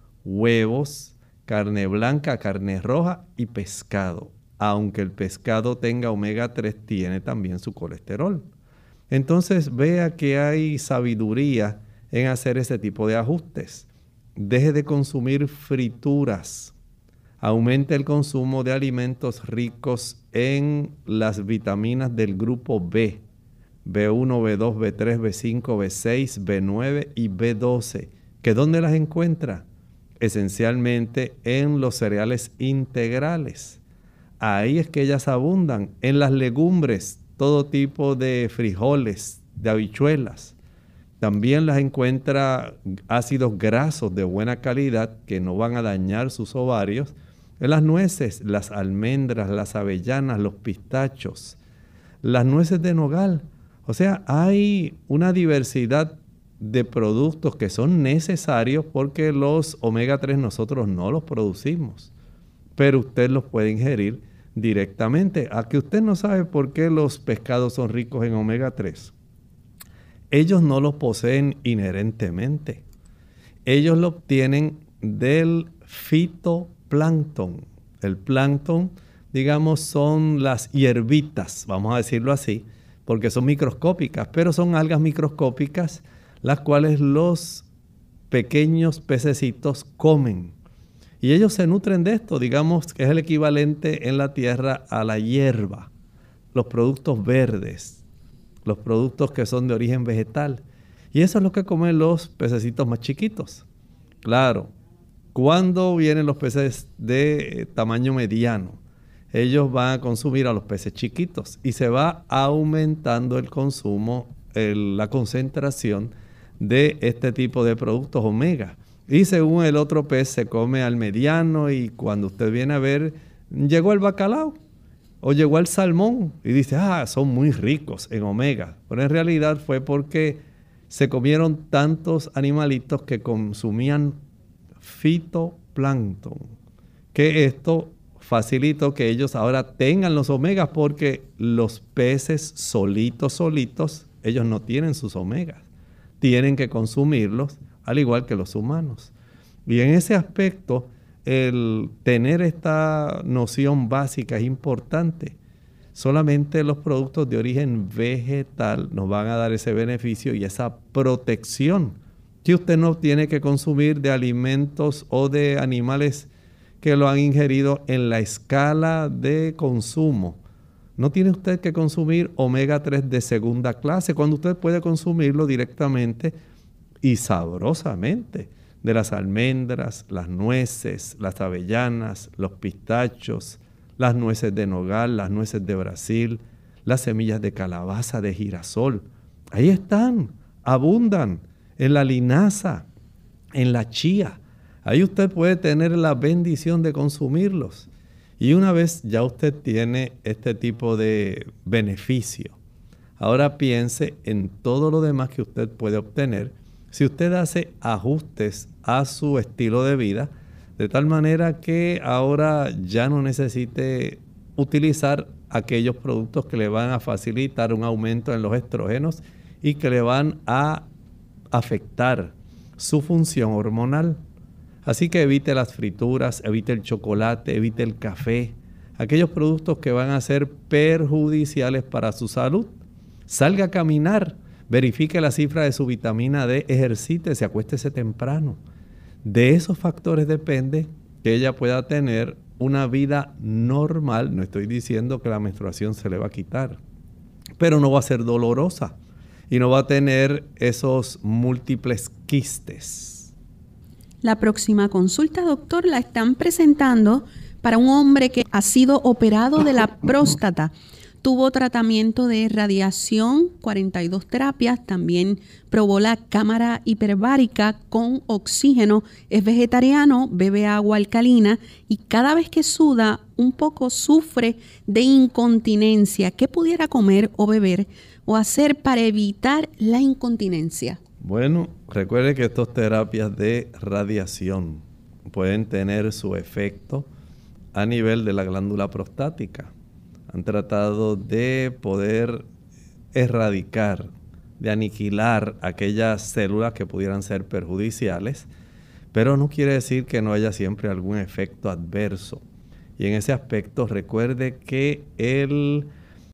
huevos, carne blanca, carne roja y pescado. Aunque el pescado tenga omega tres, tiene también su colesterol. Entonces vea que hay sabiduría en hacer ese tipo de ajustes. Deje de consumir frituras. Aumente el consumo de alimentos ricos en las vitaminas del grupo B. B uno, B dos, B tres, B cinco, B seis, B nueve y B doce. ¿Que dónde las encuentra? Esencialmente en los cereales integrales. Ahí es que ellas abundan. En las legumbres, todo tipo de frijoles, de habichuelas. También las encuentra ácidos grasos de buena calidad que no van a dañar sus ovarios. En las nueces, las almendras, las avellanas, los pistachos, las nueces de nogal. O sea, hay una diversidad de productos que son necesarios porque los omega tres nosotros no los producimos, pero usted los puede ingerir directamente. ¿A que usted no sabe por qué los pescados son ricos en omega tres? Ellos no los poseen inherentemente. Ellos lo obtienen del fitoplancton. El plancton, digamos, son las hierbitas, vamos a decirlo así, porque son microscópicas, pero son algas microscópicas las cuales los pequeños pececitos comen. Y ellos se nutren de esto, digamos que es el equivalente en la tierra a la hierba, los productos verdes, los productos que son de origen vegetal. Y eso es lo que comen los pececitos más chiquitos. Claro, cuando vienen los peces de tamaño mediano, ellos van a consumir a los peces chiquitos y se va aumentando el consumo, el, la concentración de este tipo de productos omega. Y según el otro pez se come al mediano y cuando usted viene a ver, llegó el bacalao o llegó el salmón y dice, ah, son muy ricos en omega. Pero en realidad fue porque se comieron tantos animalitos que consumían fitoplancton, que esto facilitó que ellos ahora tengan los omegas porque los peces solitos, solitos, ellos no tienen sus omegas. Tienen que consumirlos al igual que los humanos. Y en ese aspecto, el tener esta noción básica es importante. Solamente los productos de origen vegetal nos van a dar ese beneficio y esa protección que usted no tiene que consumir de alimentos o de animales que lo han ingerido en la escala de consumo. No tiene usted que consumir omega tres de segunda clase cuando usted puede consumirlo directamente y sabrosamente de las almendras, las nueces, las avellanas, los pistachos, las nueces de nogal, las nueces de Brasil, las semillas de calabaza, de girasol. Ahí están, abundan en la linaza, en la chía. Ahí usted puede tener la bendición de consumirlos. Y una vez ya usted tiene este tipo de beneficio, ahora piense en todo lo demás que usted puede obtener si usted hace ajustes a su estilo de vida, de tal manera que ahora ya no necesite utilizar aquellos productos que le van a facilitar un aumento en los estrógenos y que le van a afectar su función hormonal. Así que evite las frituras, evite el chocolate, evite el café, aquellos productos que van a ser perjudiciales para su salud. Salga a caminar, verifique la cifra de su vitamina D, ejercítese, acuéstese temprano. De esos factores depende que ella pueda tener una vida normal. No estoy diciendo que la menstruación se le va a quitar, pero no va a ser dolorosa y no va a tener esos múltiples quistes. La próxima consulta, doctor, la están presentando para un hombre que ha sido operado de la próstata. Tuvo tratamiento de radiación, cuarenta y dos terapias, también probó la cámara hiperbárica con oxígeno, es vegetariano, bebe agua alcalina y cada vez que suda un poco sufre de incontinencia. ¿Qué pudiera comer o beber o hacer para evitar la incontinencia? Bueno, recuerde que estas terapias de radiación pueden tener su efecto a nivel de la glándula prostática. Han tratado de poder erradicar, de aniquilar aquellas células que pudieran ser perjudiciales, pero no quiere decir que no haya siempre algún efecto adverso. Y en ese aspecto recuerde que el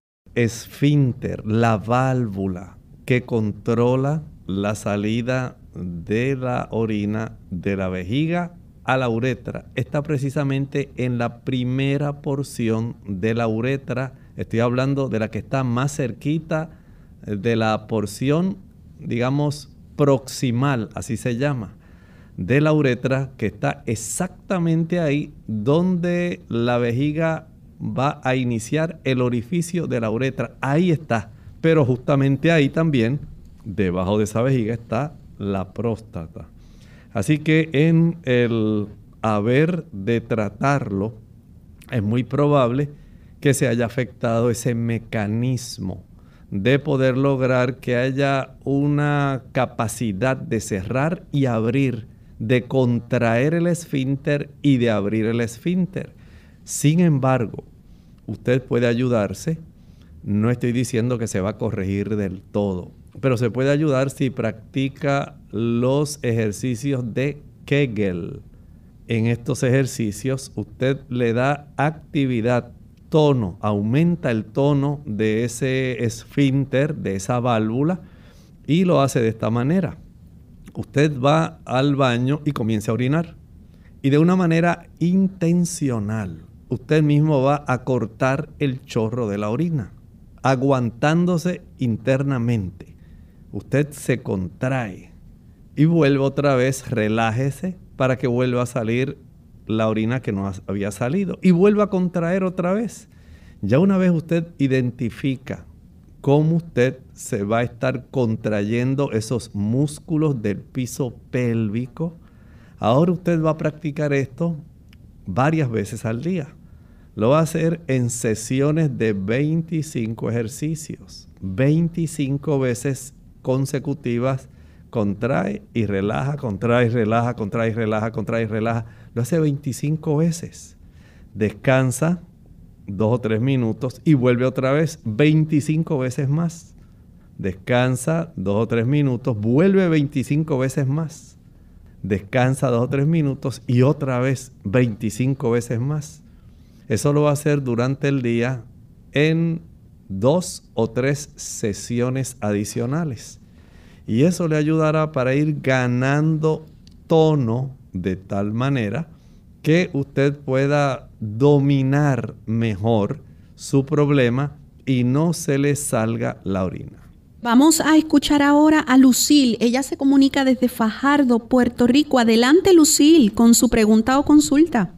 esfínter, la válvula que controla la salida de la orina de la vejiga a la uretra está precisamente en la primera porción de la uretra. Estoy hablando de la que está más cerquita de la porción, digamos, proximal, así se llama, de la uretra, que está exactamente ahí donde la vejiga va a iniciar el orificio de la uretra. Ahí está, pero justamente ahí también, debajo de esa vejiga, está la próstata. Así que en el haber de tratarlo, es muy probable que se haya afectado ese mecanismo de poder lograr que haya una capacidad de cerrar y abrir, de contraer el esfínter y de abrir el esfínter. Sin embargo, usted puede ayudarse. No estoy diciendo que se va a corregir del todo, pero se puede ayudar si practica los ejercicios de Kegel. En estos ejercicios usted le da actividad, tono, aumenta el tono de ese esfínter, de esa válvula, y lo hace de esta manera. Usted va al baño y comienza a orinar. Y de una manera intencional, usted mismo va a cortar el chorro de la orina, aguantándose internamente. Usted se contrae y vuelve otra vez, relájese para que vuelva a salir la orina que no había salido y vuelva a contraer otra vez. Ya una vez usted identifica cómo usted se va a estar contrayendo esos músculos del piso pélvico, ahora usted va a practicar esto varias veces al día. Lo va a hacer en sesiones de veinticinco ejercicios, veinticinco veces consecutivas. Contrae y relaja, contrae y relaja, contrae y relaja, contrae y relaja. Lo hace veinticinco veces. Descansa dos o tres minutos y vuelve otra vez veinticinco veces más. Descansa dos o tres minutos, vuelve veinticinco veces más. Descansa dos o tres minutos y otra vez veinticinco veces más. Eso lo va a hacer durante el día en dos o tres sesiones adicionales. Y eso le ayudará para ir ganando tono de tal manera que usted pueda dominar mejor su problema y no se le salga la orina. Vamos a escuchar ahora a Lucille. Ella se comunica desde Fajardo, Puerto Rico. Adelante, Lucille, con su pregunta o consulta.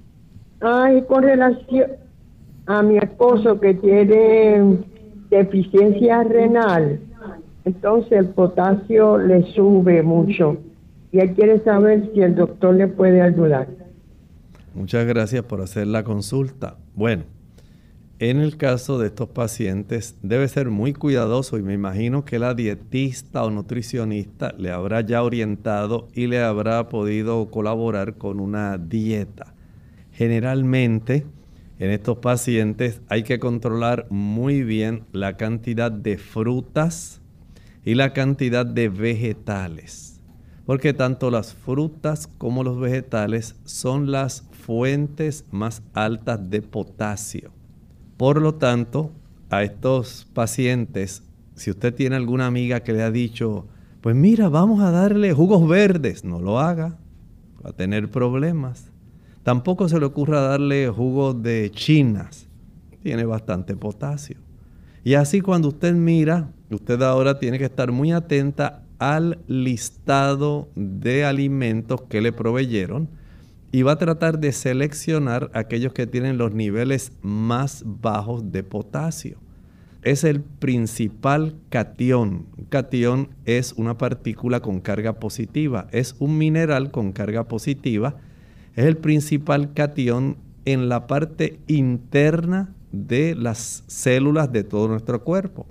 Ay, con relación a mi esposo que tiene deficiencia renal, entonces el potasio le sube mucho y él quiere saber si el doctor le puede ayudar. Muchas gracias por hacer la consulta. Bueno, en el caso de estos pacientes debe ser muy cuidadoso y me imagino que la dietista o nutricionista le habrá ya orientado y le habrá podido colaborar con una dieta. Generalmente en estos pacientes hay que controlar muy bien la cantidad de frutas y la cantidad de vegetales, porque tanto las frutas como los vegetales son las fuentes más altas de potasio. Por lo tanto, a estos pacientes, si usted tiene alguna amiga que le ha dicho, pues mira, vamos a darle jugos verdes, no lo haga, va a tener problemas. Tampoco se le ocurra darle jugos de chinas, tiene bastante potasio. Y así cuando usted mira, usted ahora tiene que estar muy atenta al listado de alimentos que le proveyeron y va a tratar de seleccionar aquellos que tienen los niveles más bajos de potasio. Es el principal catión. Un catión es una partícula con carga positiva, es un mineral con carga positiva. Es el principal catión en la parte interna de las células de todo nuestro cuerpo.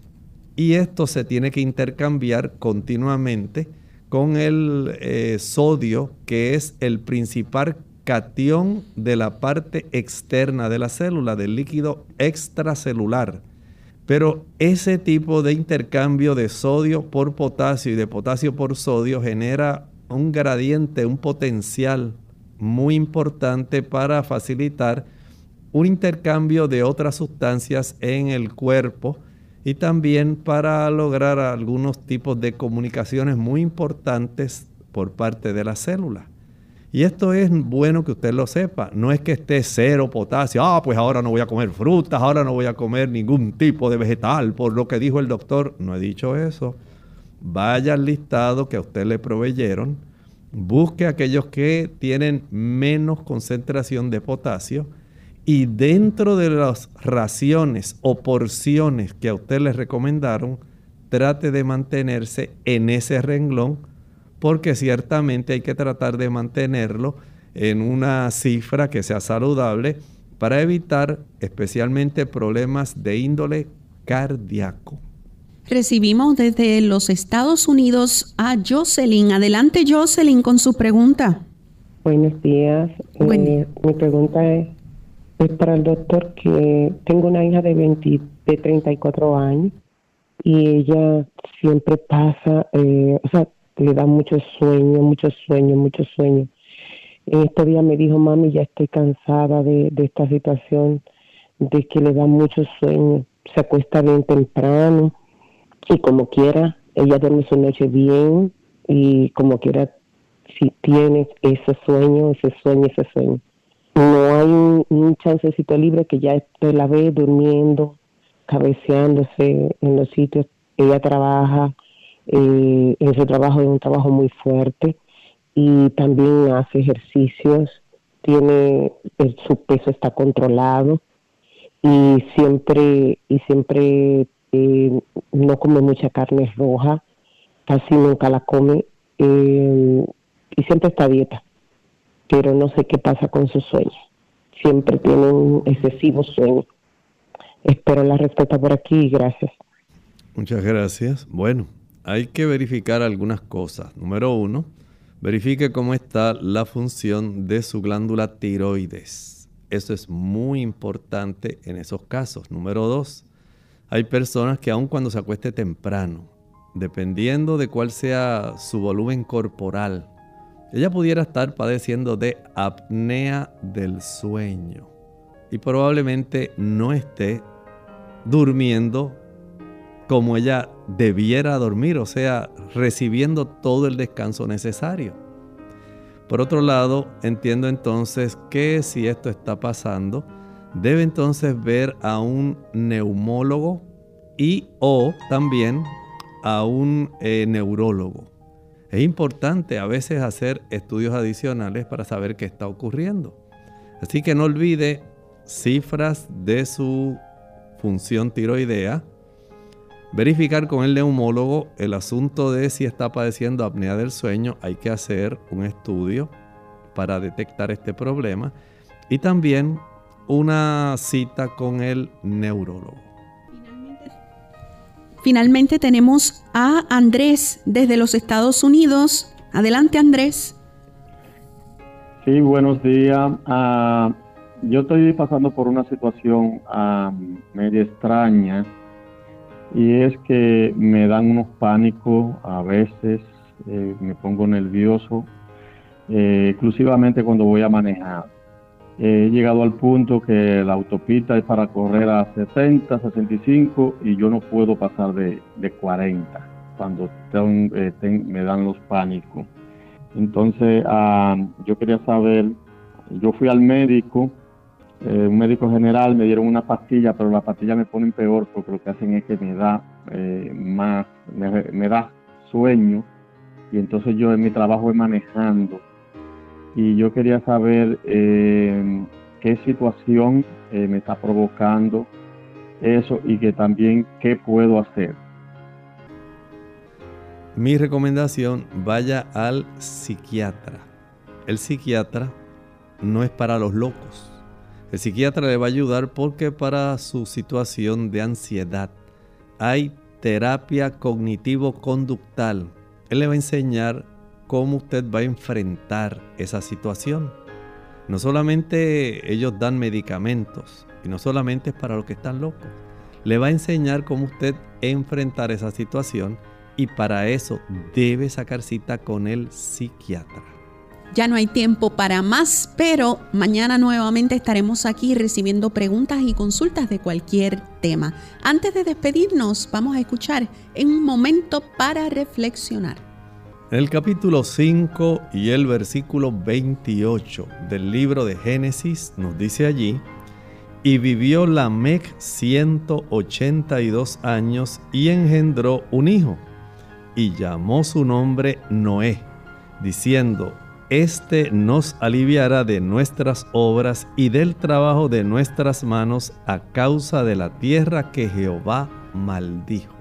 Y esto se tiene que intercambiar continuamente con el eh, sodio, que es el principal catión de la parte externa de la célula, del líquido extracelular. Pero ese tipo de intercambio de sodio por potasio y de potasio por sodio genera un gradiente, un potencial muy importante para facilitar un intercambio de otras sustancias en el cuerpo y también para lograr algunos tipos de comunicaciones muy importantes por parte de la célula. Y esto es bueno que usted lo sepa. No es que esté cero potasio. Ah, pues ahora no voy a comer frutas, ahora no voy a comer ningún tipo de vegetal por lo que dijo el doctor. No he dicho eso. Vaya al listado que a usted le proveyeron. Busque aquellos que tienen menos concentración de potasio y dentro de las raciones o porciones que a usted les recomendaron, trate de mantenerse en ese renglón, porque ciertamente hay que tratar de mantenerlo en una cifra que sea saludable para evitar especialmente problemas de índole cardíaco. Recibimos desde los Estados Unidos a Jocelyn. Adelante, Jocelyn, con su pregunta. Buenos días. Buen día. Eh, mi pregunta es, es para el doctor, que tengo una hija de, veinte, de treinta y cuatro años y ella siempre pasa, eh, o sea, le da mucho sueño, mucho sueño, mucho sueño. En estos días me dijo, mami, ya estoy cansada de, de esta situación, de que le da mucho sueño. Se acuesta bien temprano y como quiera, ella duerme su noche bien y como quiera, si tiene ese sueño, ese sueño, ese sueño. No hay un, un chancecito libre que ya usted la ve durmiendo, cabeceándose en los sitios. Ella trabaja, eh, en su trabajo es un trabajo muy fuerte y también hace ejercicios, tiene, el, su peso está controlado y siempre, y siempre eh, no come mucha carne roja, casi nunca la come eh, y siempre está a dieta. Pero no sé qué pasa con su sueño. Siempre tiene un excesivo sueño. Espero la respuesta por aquí y gracias. Muchas gracias. Bueno, hay que verificar algunas cosas. Número uno, verifique cómo está la función de su glándula tiroides. Eso es muy importante en esos casos. Número dos, hay personas que aun cuando se acueste temprano, dependiendo de cuál sea su volumen corporal, ella pudiera estar padeciendo de apnea del sueño y probablemente no esté durmiendo como ella debiera dormir, o sea, recibiendo todo el descanso necesario. Por otro lado, entiendo entonces que si esto está pasando, debe entonces ver a un neumólogo y o también a un eh, neurólogo. Es importante a veces hacer estudios adicionales para saber qué está ocurriendo. Así que no olvide cifras de su función tiroidea, verificar con el neumólogo el asunto de si está padeciendo apnea del sueño. Hay que hacer un estudio para detectar este problema y también una cita con el neurólogo. Finalmente tenemos a Andrés desde los Estados Unidos. Adelante, Andrés. Sí, buenos días. Uh, yo estoy pasando por una situación uh, medio extraña y es que me dan unos pánicos a veces, eh, me pongo nervioso, eh, exclusivamente cuando voy a manejar. He llegado al punto que la autopista es para correr a sesenta, sesenta y cinco y yo no puedo pasar de, de cuarenta cuando ten, eh, ten, me dan los pánicos. Entonces, uh, yo quería saber, yo fui al médico, eh, un médico general, me dieron una pastilla, pero la pastilla me ponen peor porque lo que hacen es que me da eh, más, me, me da sueño y entonces yo en mi trabajo voy manejando. Y yo quería saber eh, qué situación eh, me está provocando eso y que también qué puedo hacer. Mi recomendación, vaya al psiquiatra. El psiquiatra no es para los locos. El psiquiatra le va a ayudar porque para su situación de ansiedad hay terapia cognitivo-conductal. Él le va a enseñar cómo usted va a enfrentar esa situación. No solamente ellos dan medicamentos, y no solamente es para los que están locos. Le va a enseñar cómo usted enfrentar esa situación y para eso debe sacar cita con el psiquiatra. Ya no hay tiempo para más, pero mañana nuevamente estaremos aquí recibiendo preguntas y consultas de cualquier tema. Antes de despedirnos, vamos a escuchar En un momento para reflexionar. En el capítulo cinco y el versículo veintiocho del libro de Génesis nos dice allí: y vivió Lamec ciento ochenta y dos años y engendró un hijo, y llamó su nombre Noé, diciendo: este nos aliviará de nuestras obras y del trabajo de nuestras manos a causa de la tierra que Jehová maldijo.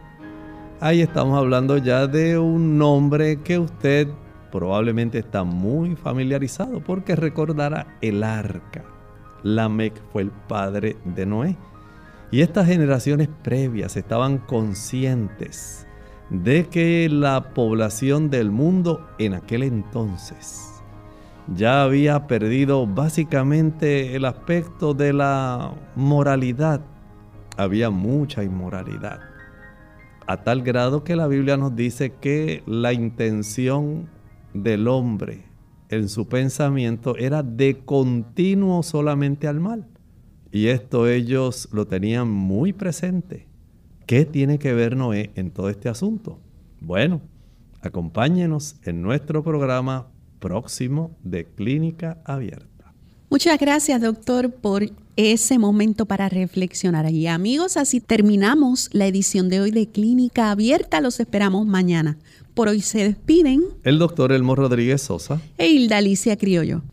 Ahí estamos hablando ya de un nombre que usted probablemente está muy familiarizado porque recordará el arca. Lamec fue el padre de Noé. Y estas generaciones previas estaban conscientes de que la población del mundo en aquel entonces ya había perdido básicamente el aspecto de la moralidad. Había mucha inmoralidad. A tal grado que la Biblia nos dice que la intención del hombre en su pensamiento era de continuo solamente al mal. Y esto ellos lo tenían muy presente. ¿Qué tiene que ver Noé en todo este asunto? Bueno, acompáñenos en nuestro programa próximo de Clínica Abierta. Muchas gracias, doctor, por ese momento para reflexionar. Y amigos, así terminamos la edición de hoy de Clínica Abierta. Los esperamos mañana. Por hoy se despiden el doctor Elmo Rodríguez Sosa e Hilda Alicia Criollo.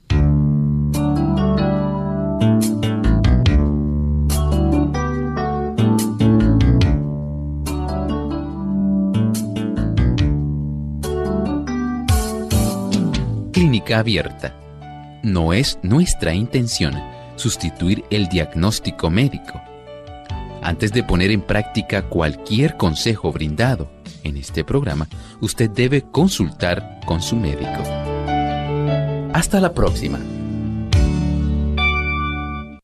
Clínica Abierta. No es nuestra intención sustituir el diagnóstico médico. Antes de poner en práctica cualquier consejo brindado en este programa, usted debe consultar con su médico. Hasta la próxima.